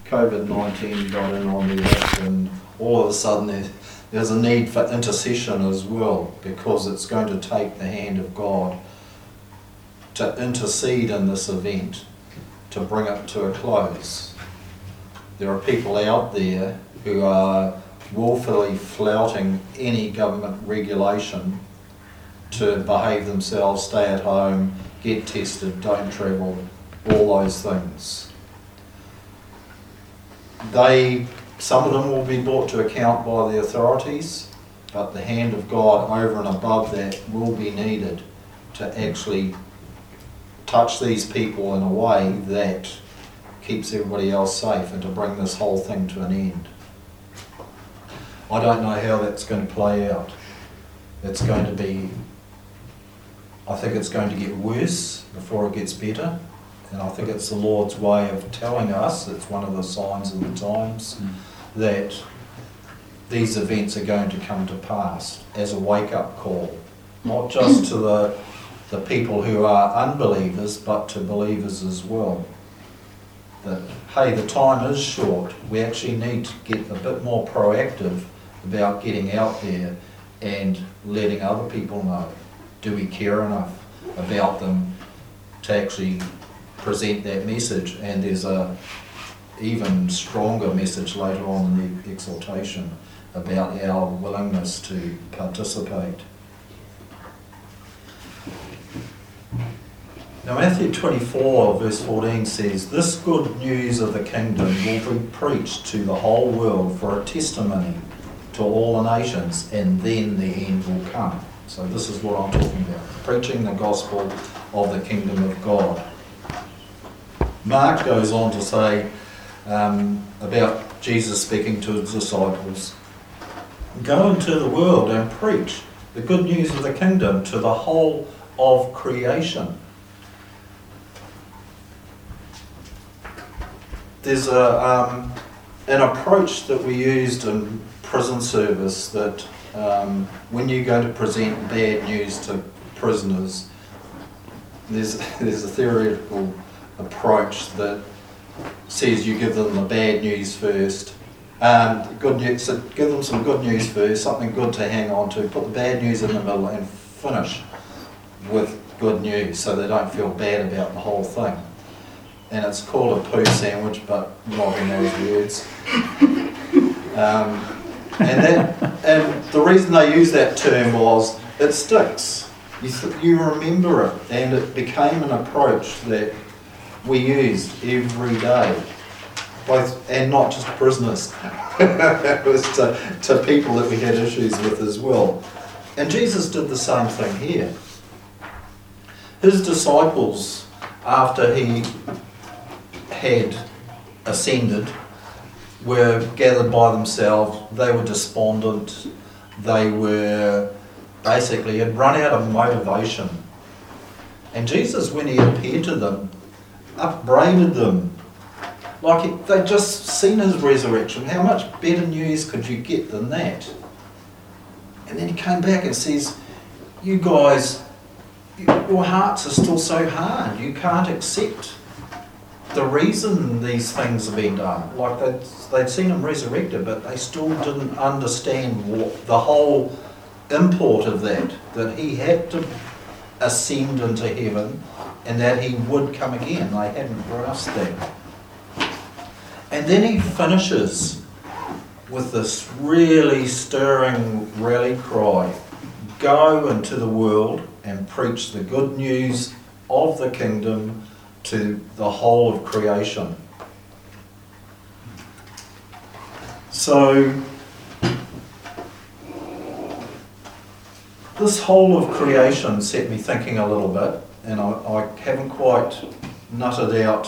COVID-19 got in on the earth, and all of a sudden there's a need for intercession as well, because it's going to take the hand of God to intercede in this event, to bring it to a close. There are people out there who are willfully flouting any government regulation to behave themselves, stay at home, get tested, don't travel, all those things. Some of them will be brought to account by the authorities, but the hand of God over and above that will be needed to actually touch these people in a way that keeps everybody else safe and to bring this whole thing to an end. I don't know how that's going to play out. I think it's going to get worse before it gets better. And I think it's the Lord's way of telling us, it's one of the signs of the times, that these events are going to come to pass as a wake-up call, not just to the people who are unbelievers, but to believers as well. That, hey, the time is short. We actually need to get a bit more proactive about getting out there and letting other people know. Do we care enough about them to actually present that message? And there's a even stronger message later on in the exhortation about our willingness to participate. Now Matthew 24 verse 14 says, "This good news of the kingdom will be preached to the whole world for a testimony to all the nations, and then the end will come." So this is what I'm talking about, preaching the gospel of the kingdom of God. Mark goes on to say about Jesus speaking to his disciples, "Go into the world and preach the good news of the kingdom to the whole of creation." There's an approach that we used in prison service that when you go to present bad news to prisoners, there's a theoretical approach that says you give them the bad news first, good news, so give them some good news first, something good to hang on to, put the bad news in the middle and finish with good news so they don't feel bad about the whole thing. And it's called a poo sandwich, but not in those words. And the reason they use that term was it sticks. You remember it, and it became an approach that we used every day, and not just prisoners. It was to people that we had issues with as well. And Jesus did the same thing here. His disciples, after he had ascended, were gathered by themselves. They were despondent. They were basically had run out of motivation. And Jesus, when he appeared to them, upbraided them. Like they'd just seen his resurrection. How much better news could you get than that? And then he came back and says, "You guys, your hearts are still so hard. You can't accept the reason these things have been done." Like they'd seen him resurrected, but they still didn't understand the whole import of that he had to ascend into heaven and that he would come again. They hadn't grasped that. And then he finishes with this really stirring rally cry: "Go into the world and preach the good news of the kingdom to the whole of creation." So this whole of creation set me thinking a little bit, and I haven't quite nutted out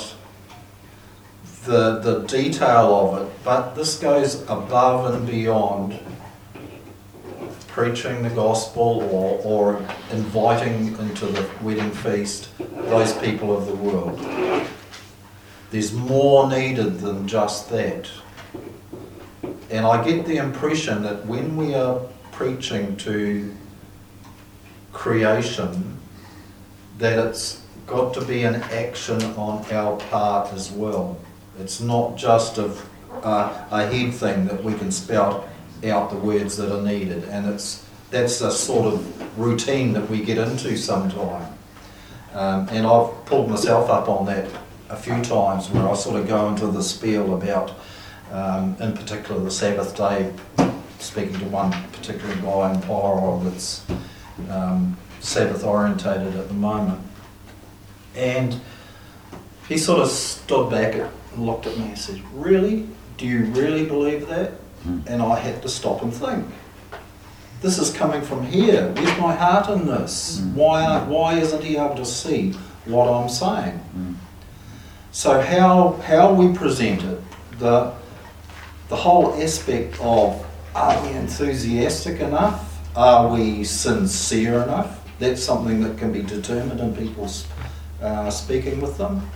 the detail of it, but this goes above and beyond preaching the gospel or inviting into the wedding feast those people of the world. There's more needed than just that. And I get the impression that when we are preaching to creation, that it's got to be an action on our part as well. It's not just a head thing that we can spout out the words that are needed, and that's a sort of routine that we get into sometime. And I've pulled myself up on that a few times where I sort of go into the spiel about, in particular, the Sabbath day, speaking to one particular guy in Powerol that's Sabbath orientated at the moment. And he sort of stood back and looked at me and said, "Really? Do you really believe that?" And I had to stop and think. This is coming from here. Where's my heart in this? Why isn't he able to see what I'm saying? So how we present it, the whole aspect of, are we enthusiastic enough? Are we sincere enough? That's something that can be determined in people's speaking with them.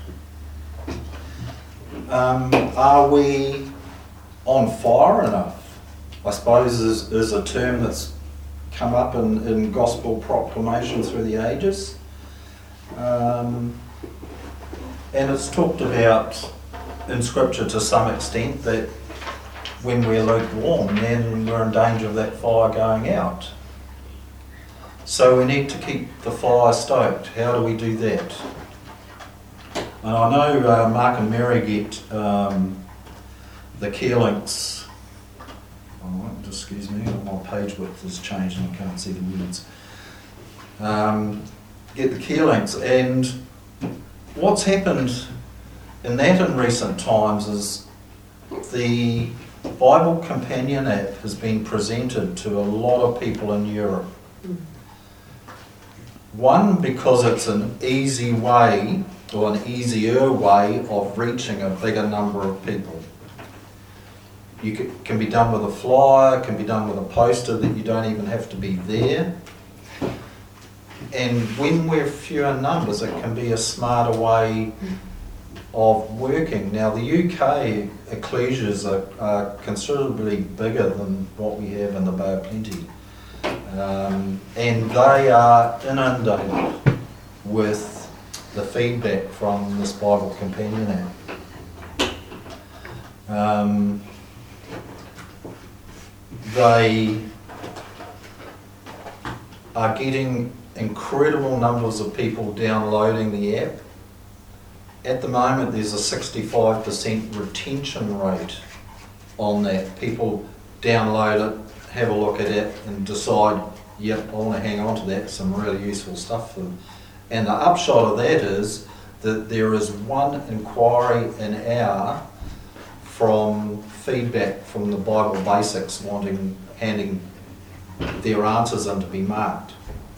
Are we on fire enough? I suppose is a term that's come up in gospel proclamation through the ages. And it's talked about in scripture to some extent that when we're lukewarm, then we're in danger of that fire going out. So we need to keep the fire stoked. How do we do that? And I know Mark and Mary get the Keelinks. Oh, excuse me, my page width has changed and I can't see the words. Get the Keelinks, and what's happened in that in recent times is the Bible Companion app has been presented to a lot of people in Europe. One, because it's an easy way, or an easier way of reaching a bigger number of people. Can be done with a flyer, can be done with a poster that you don't even have to be there. And when we're few in numbers, it can be a smarter way of working. Now the UK ecclesias are considerably bigger than what we have in the Bay of Plenty. And they are inundated with the feedback from this Bible Companion app. They are getting incredible numbers of people downloading the app. At the moment there's a 65% retention rate on that. People download it, have a look at it and decide, yep, I want to hang on to that, some really useful stuff for them. And the upshot of that is that there is one inquiry an hour from feedback from the Bible Basics handing their answers in to be marked.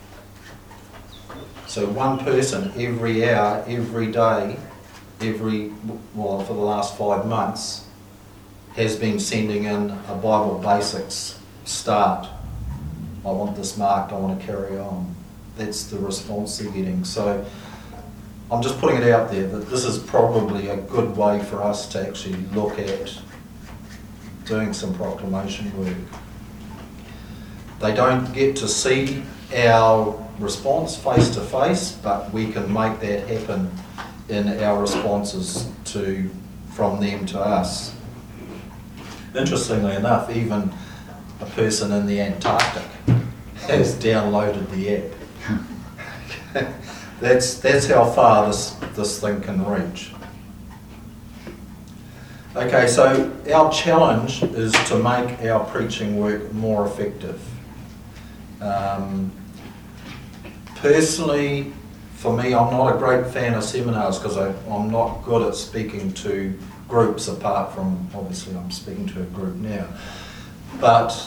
So one person every hour, every day, for the last 5 months, has been sending in a Bible Basics start. I want this marked, I want to carry on. That's the response they're getting. So I'm just putting it out there that this is probably a good way for us to actually look at doing some proclamation work. They don't get to see our response face to face, but we can make that happen in our responses from them to us. Interestingly enough, even a person in the Antarctic has downloaded the app. That's how far this thing can reach. Okay, so our challenge is to make our preaching work more effective. Personally, for me, I'm not a great fan of seminars because I'm not good at speaking to groups, apart from, obviously, I'm speaking to a group now. But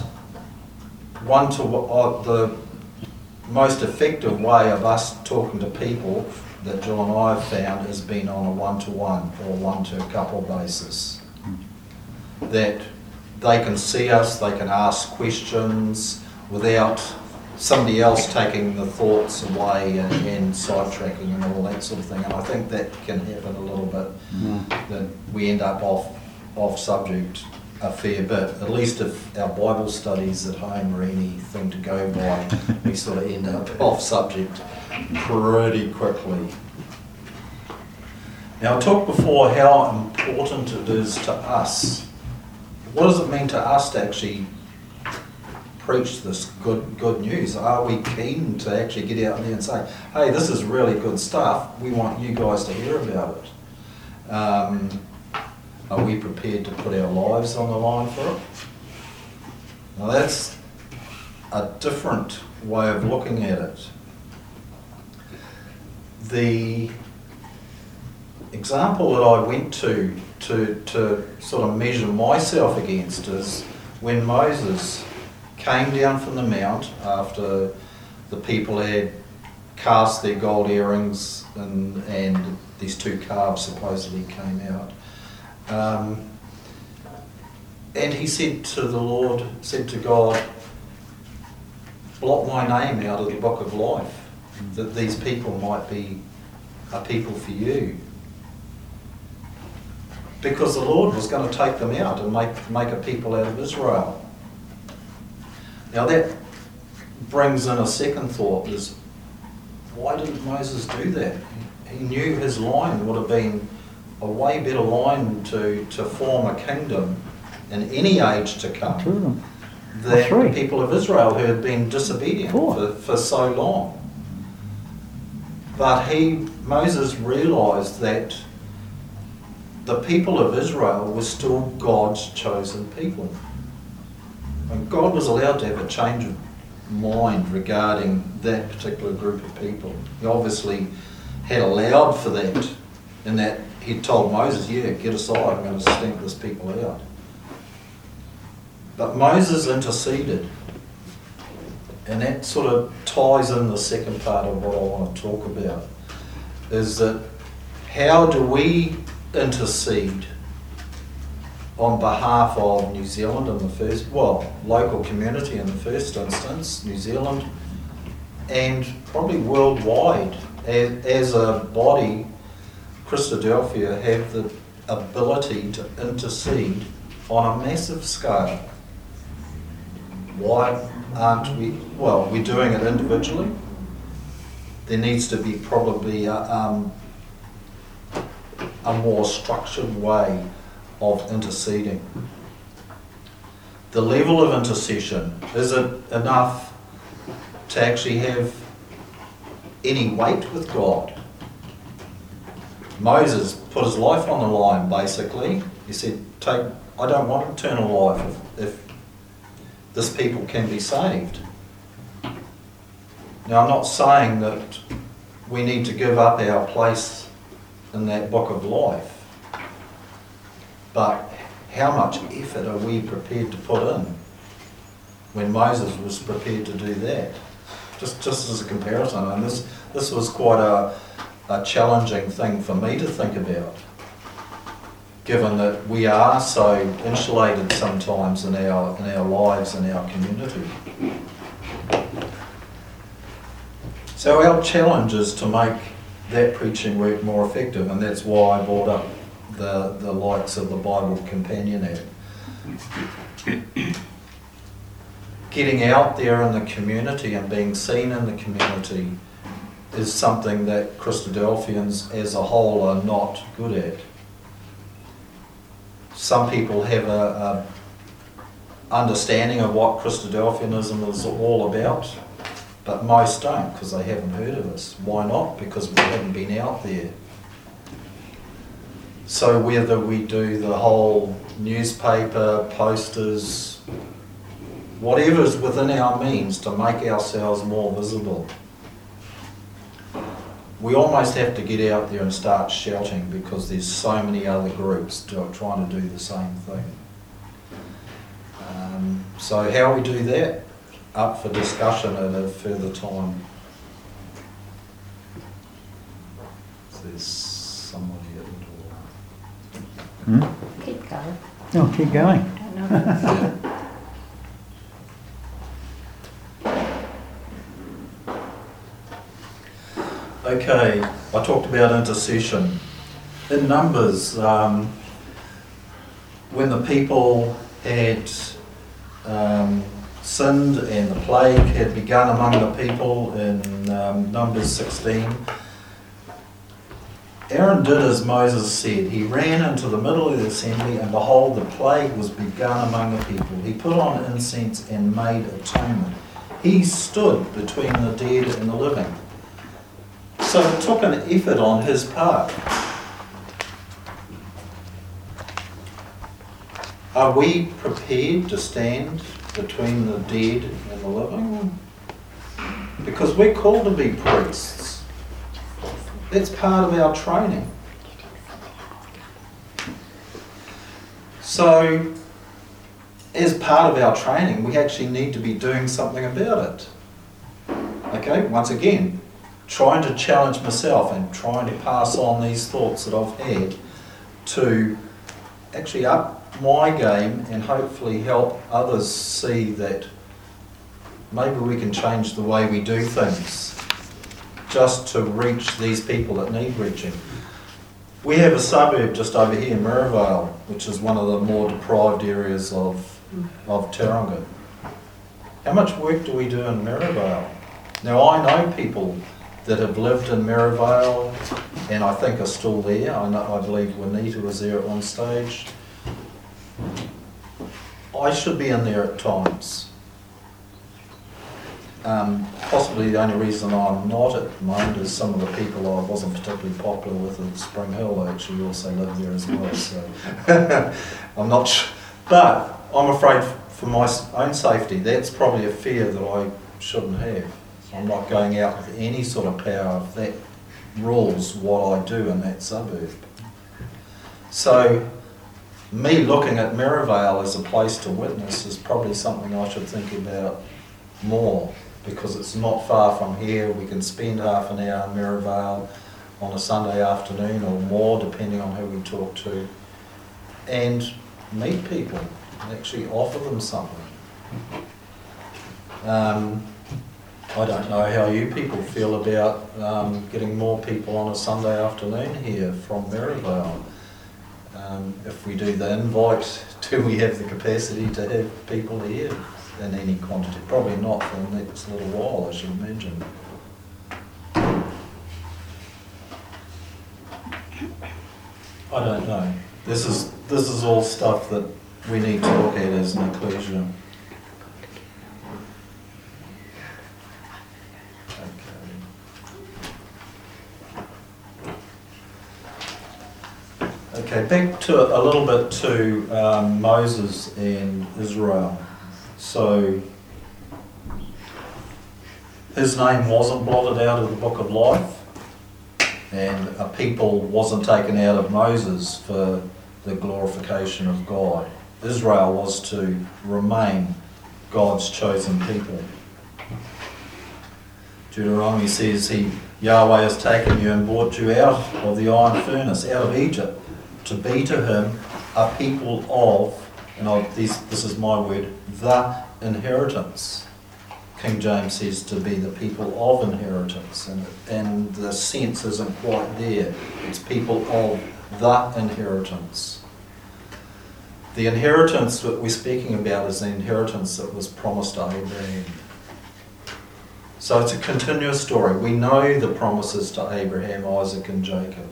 the most effective way of us talking to people that Jill and I have found has been on a one-to-one or one-to-a-couple basis. That they can see us, they can ask questions without somebody else taking the thoughts away and sidetracking and all that sort of thing. And I think that can happen a little bit, that we end up off subject a fair bit. At least if our Bible studies at home are anything to go by, we sort of end up off subject pretty quickly. Now I talked before how important it is to us. What does it mean to us to actually preach this good news? Are we keen to actually get out there and say, hey, this is really good stuff, we want you guys to hear about it? Are we prepared to put our lives on the line for it? Now that's a different way of looking at it. The example that I went to sort of measure myself against is when Moses came down from the mount after the people had cast their gold earrings and these two calves supposedly came out. And he said to God, blot my name out of the book of life, that these people might be a people for you. Because the Lord was going to take them out and make a people out of Israel. Now that brings in a second thought, is why didn't Moses do that? He knew his line would have been a way better line to form a kingdom in any age to come than the people of Israel who had been disobedient for so long. But Moses realised that the people of Israel were still God's chosen people. And God was allowed to have a change of mind regarding that particular group of people. He obviously had allowed for that, in that he told Moses, yeah, get aside, I'm going to stink this people out. But Moses interceded, and that sort of ties in the second part of what I want to talk about, is that how do we intercede on behalf of New Zealand in the first, local community in the first instance, New Zealand, and probably worldwide. As a body, Christadelphia have the ability to intercede on a massive scale. Why aren't we? Well, we're doing it individually. There needs to be probably a more structured way of interceding. The level of intercession, is it enough to actually have any weight with God? Moses put his life on the line, basically. He said, I don't want eternal life if this people can be saved. Now, I'm not saying that we need to give up our place in that book of life, but how much effort are we prepared to put in when Moses was prepared to do that? Just as a comparison, and this was quite a challenging thing for me to think about, given that we are so insulated sometimes in our lives and our community. So our challenge is to make that preaching work more effective, and that's why I brought up the likes of the Bible Companion app. Getting out there in the community and being seen in the community is something that Christadelphians as a whole are not good at. Some people have a understanding of what Christadelphianism is all about, but most don't, because they haven't heard of us. Why not? Because we haven't been out there. So whether we do the whole newspaper, posters, whatever's within our means to make ourselves more visible, we almost have to get out there and start shouting, because there's so many other groups trying to do the same thing. So how we do that? Up for discussion at a further time. There's somebody at the door. Keep going. Oh, keep going. I don't know. Okay, I talked about intercession. In Numbers, when the people had sinned and the plague had begun among the people in Numbers 16, Aaron did as Moses said. He ran into the middle of the assembly, and behold, the plague was begun among the people. He put on incense and made atonement. He stood between the dead and the living. So it took an effort on his part. Are we prepared to stand between the dead and the living? Because we're called to be priests. That's part of our training. So, as part of our training, we actually need to be doing something about it. Okay, once again, trying to challenge myself and trying to pass on these thoughts that I've had to actually up my game and hopefully help others see that maybe we can change the way we do things just to reach these people that need reaching. We have a suburb just over here, Mirrabale, which is one of the more deprived areas of Tauranga. How much work do we do in Mirrabale? Now I know people that have lived in Mirrabale and I think are still there. I believe Juanita was there at one stage. I should be in there at times. Possibly the only reason I'm not at the moment is some of the people I wasn't particularly popular with at Spring Hill. I actually also live there as well, so I'm not sure. But I'm afraid for my own safety, that's probably a fear that I shouldn't have. I'm not going out with any sort of power if that rules what I do in that suburb. So me looking at Mirrabale as a place to witness is probably something I should think about more, because it's not far from here. We can spend half an hour in Mirrabale on a Sunday afternoon or more, depending on who we talk to, and meet people and actually offer them something. I don't know how you people feel about getting more people on a Sunday afternoon here from Mirrabale. If we do the invite, do we have the capacity to have people here in any quantity? Probably not for the next little while, I should imagine. I don't know. This is all stuff that we need to look at as an ecclesia. Okay, back to a little bit to Moses and Israel. So his name wasn't blotted out of the book of life, and a people wasn't taken out of Moses for the glorification of God. Israel was to remain God's chosen people. Deuteronomy says Yahweh has taken you and brought you out of the iron furnace, out of Egypt, to be to him a people of, and this is my word, the inheritance. King James says to be the people of inheritance, and the sense isn't quite there. It's people of the inheritance. The inheritance that we're speaking about is the inheritance that was promised to Abraham. So it's a continuous story. We know the promises to Abraham, Isaac and Jacob.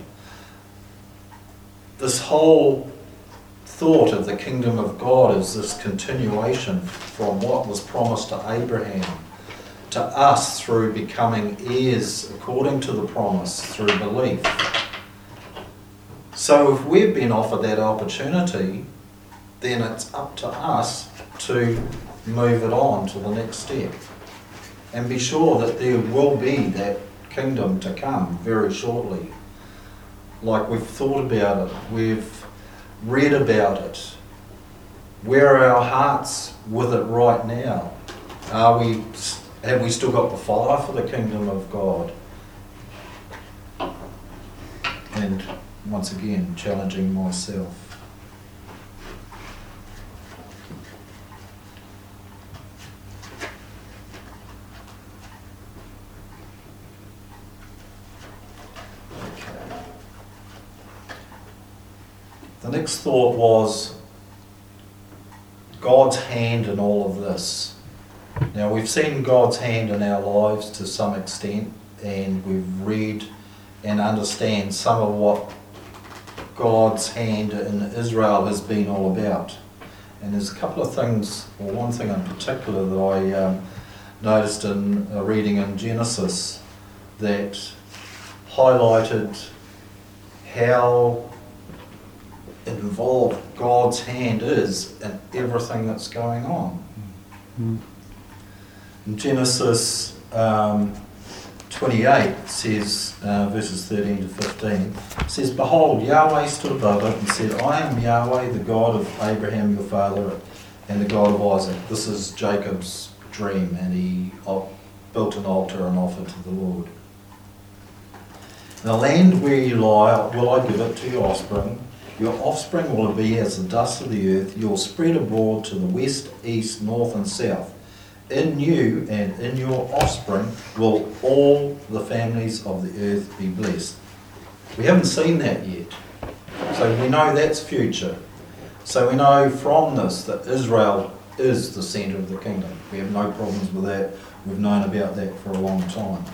This whole thought of the kingdom of God is this continuation from what was promised to Abraham to us through becoming heirs according to the promise through belief. So if we've been offered that opportunity, then it's up to us to move it on to the next step and be sure that there will be that kingdom to come very shortly. Like we've thought about it, we've read about it. Where are our hearts with it right now? Have we still got the fire for the kingdom of God? And once again, challenging myself. The next thought was God's hand in all of this. Now we've seen God's hand in our lives to some extent, and we've read and understand some of what God's hand in Israel has been all about. And there's a couple of things, or one thing in particular that I noticed in a reading in Genesis that highlighted how involved God's hand is in everything that's going on. In Genesis 28 says, verses 13 to 15, says, "Behold, Yahweh stood above it and said, I am Yahweh, the God of Abraham your father, and the God of Isaac." This is Jacob's dream, and he built an altar and offered to the Lord. "The land where you lie will I give it to your offspring. Your offspring will be as the dust of the earth. You will spread abroad to the west, east, north, and south. In you and in your offspring will all the families of the earth be blessed." We haven't seen that yet. So we know that's future. So we know from this that Israel is the centre of the kingdom. We have no problems with that. We've known about that for a long time.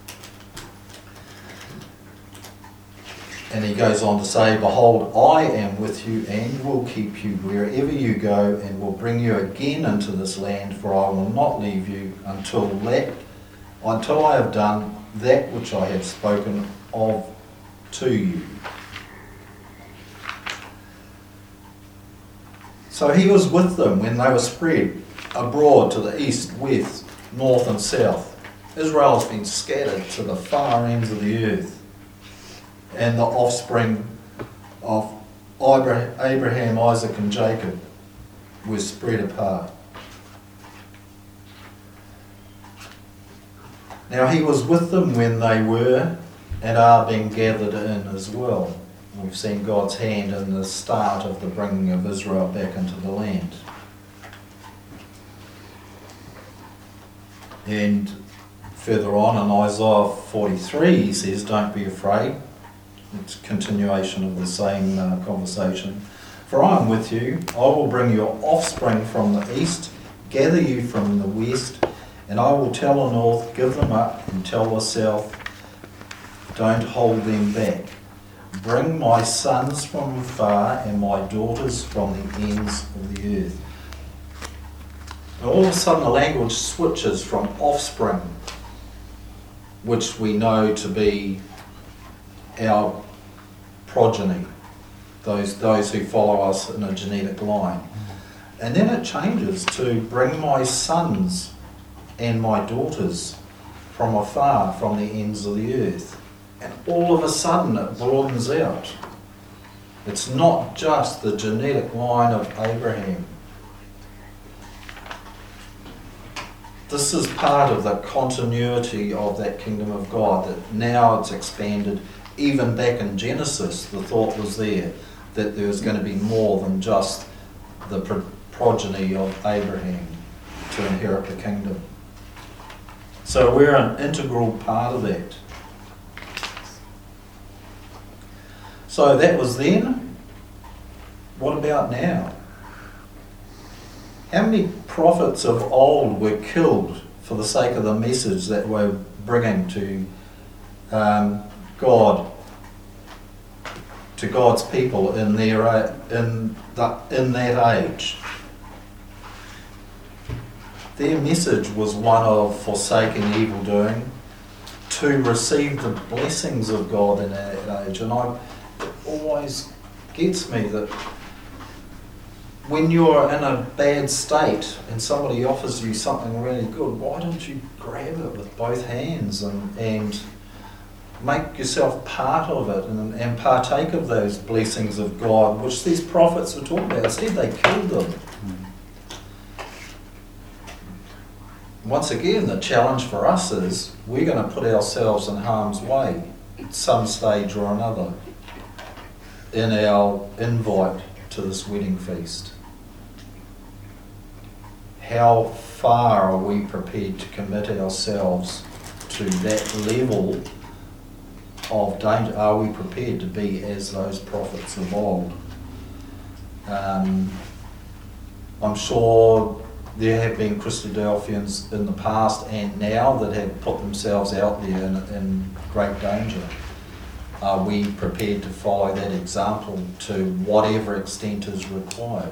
And he goes on to say, "Behold, I am with you and will keep you wherever you go and will bring you again into this land, for I will not leave you until I have done that which I have spoken of to you." So he was with them when they were spread abroad to the east, west, north and south. Israel has been scattered to the far ends of the earth. And the offspring of Abraham, Isaac and Jacob were spread apart. Now he was with them when they were and are being gathered in as well. We've seen God's hand in the start of the bringing of Israel back into the land. And further on in Isaiah 43 he says, "Don't be afraid." It's a continuation of the same conversation. "For I am with you, I will bring your offspring from the east, gather you from the west, and I will tell the north, give them up, and tell the south, don't hold them back. Bring my sons from afar and my daughters from the ends of the earth." And all of a sudden the language switches from offspring, which we know to be our progeny, those who follow us in a genetic line. And then it changes to "bring my sons and my daughters from afar, from the ends of the earth." And all of a sudden it broadens out. It's not just the genetic line of Abraham. This is part of the continuity of that kingdom of God, that now it's expanded. Even back in Genesis, the thought was there that there was going to be more than just the progeny of Abraham to inherit the kingdom. So we're an integral part of that. So that was then. What about now? How many prophets of old were killed for the sake of the message that we're bringing to God, to God's people in that age? Their message was one of forsaking evil doing to receive the blessings of God in that age. And it always gets me that when you're in a bad state and somebody offers you something really good, why don't you grab it with both hands and make yourself part of it and partake of those blessings of God, which these prophets were talking about? Instead, they killed them. Once again, the challenge for us is we're going to put ourselves in harm's way at some stage or another in our invite to this wedding feast. How far are we prepared to commit ourselves to that level of danger? Are we prepared to be as those prophets of old? I'm sure there have been Christadelphians in the past and now that have put themselves out there in great danger. are we prepared to follow that example to whatever extent is required?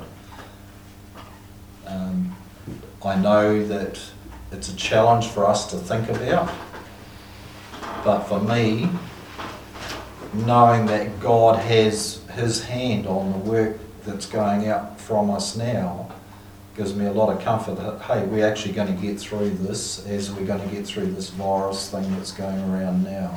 I know that it's a challenge for us to think about, but for me, knowing that God has His hand on the work that's going out from us now gives me a lot of comfort that, hey, we're actually going to get through this as we're going to get through this virus thing that's going around now.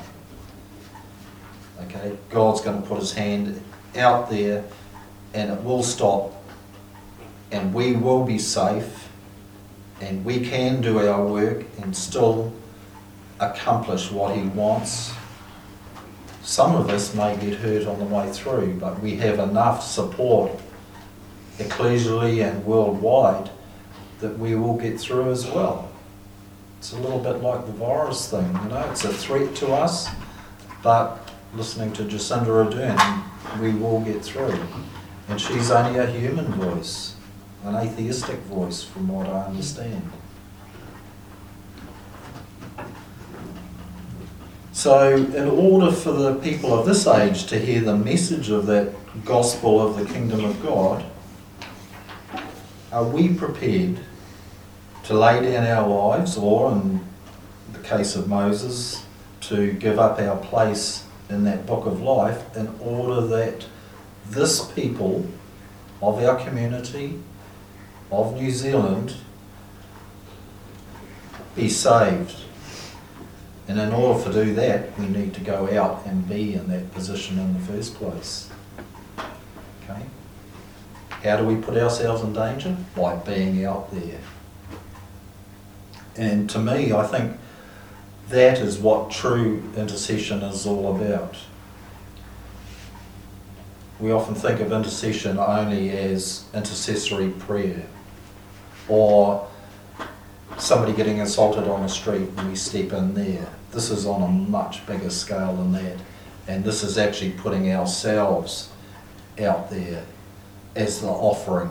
Okay, God's going to put His hand out there and it will stop and we will be safe and we can do our work and still accomplish what He wants. Some of us may get hurt on the way through, but we have enough support ecclesially and worldwide that we will get through as well. It's a little bit like the virus thing, you know, it's a threat to us, but listening to Jacinda Ardern, we will get through. And she's only a human voice, an atheistic voice from what I understand. So in order for the people of this age to hear the message of that gospel of the kingdom of God, are we prepared to lay down our lives, or in the case of Moses, to give up our place in that book of life in order that this people of our community, of New Zealand, be saved? And in order to do that, we need to go out and be in that position in the first place. Okay? How do we put ourselves in danger? By being out there. And to me, I think that is what true intercession is all about. We often think of intercession only as intercessory prayer, or somebody getting assaulted on the street and we step in there. This is on a much bigger scale than that, and this is actually putting ourselves out there as the offering.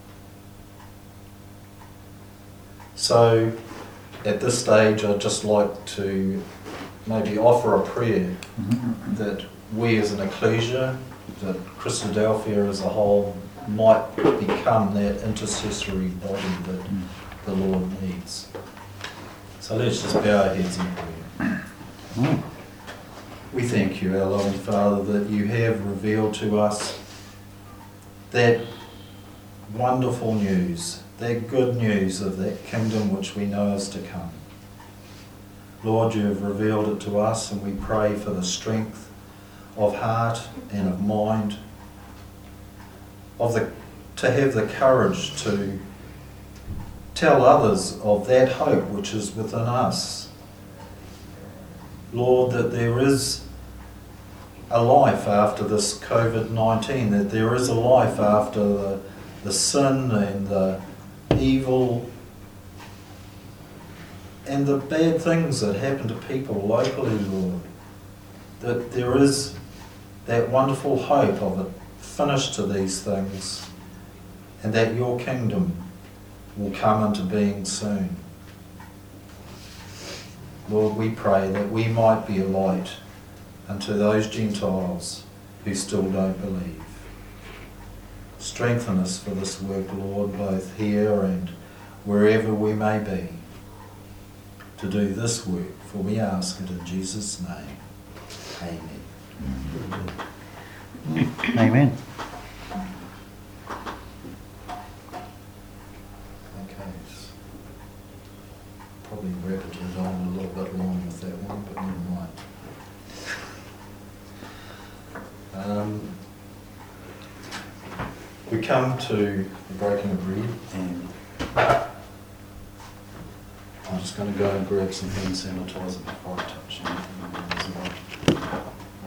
So at this stage I'd just like to maybe offer a prayer that we as an ecclesia, that Christadelphia as a whole, might become that intercessory body that the Lord needs. So let's just bow our heads in prayer. We thank you, our loving Father, that you have revealed to us that wonderful news, that good news of that kingdom which we know is to come. Lord, you have revealed it to us, and we pray for the strength of heart and of mind, to have the courage to tell others of that hope which is within us. Lord, that there is a life after this COVID-19, that there is a life after the sin and the evil and the bad things that happen to people locally, Lord. That there is that wonderful hope of a finish to these things, and that your kingdom will come into being soon. Lord, we pray that we might be a light unto those Gentiles who still don't believe. Strengthen us for this work, Lord, both here and wherever we may be, to do this work, for we ask it in Jesus' name. Amen. Amen. Okay. Probably repeated on a little bit long with that one, but never mind. We come to the breaking of bread, and I'm just going to go and grab some hand sanitizer before I touch anything as well.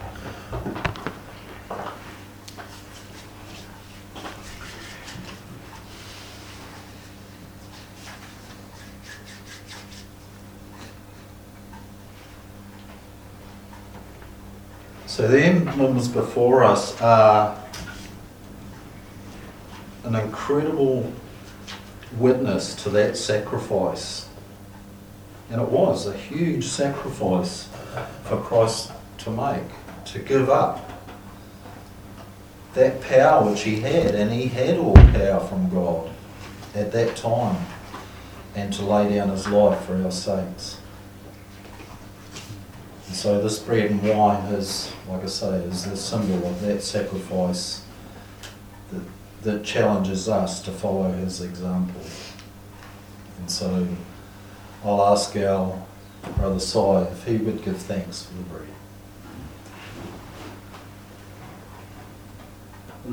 So the emblems before us are an incredible witness to that sacrifice. And it was a huge sacrifice for Christ to make, to give up that power which he had, and he had all power from God at that time, and to lay down his life for our sakes. And so this bread and wine is, like I say, is the symbol of that sacrifice that challenges us to follow his example. And so I'll ask our Brother Si if he would give thanks for the bread.